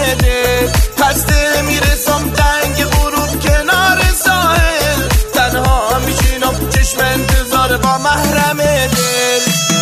دل. خسته میرسم دنگ غروب کنار ساحل، تنها میشینم چشم انتظار با محرم دل.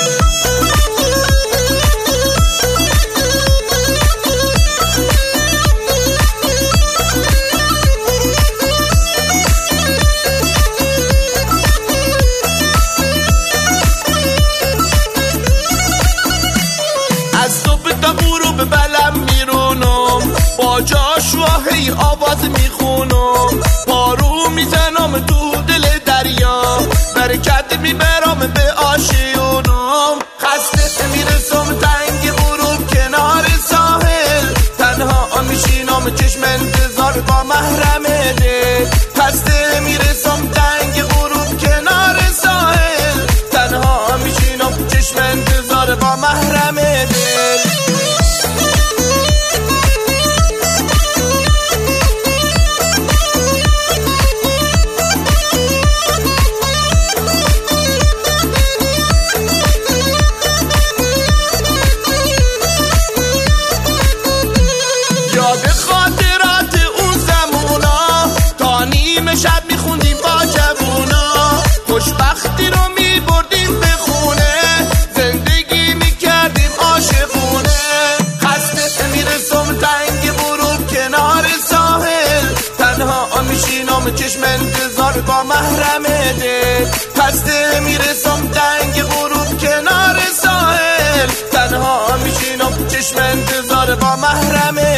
از صبح تا غروب بلم میرونم، با جاشواهی آواز میخونم، پارو میزنم تو دل دریا، برکت میبرم به آشیونم. خسته میرسم تنگ غروب کنار ساحل، تنها میشینم چشم انتظار با محرم دل. خسته میرسم تنگ غروب کنار ساحل، تنها میشینم چشم انتظار با محرم دل. یاد خاطرات اون زمونا، تا نیمه شب میخوندیم با جوونا، خوشبختی رو میبردیم به خونه، زندگی میکردیم عاشقونه. خسته میرسم تنگ غروب کنار ساحل، تنها میشینم چشم انتظار با محرم دل. خسته میرسم تنگ غروب کنار ساحل، تنها میشینم چشم انتظار با محرم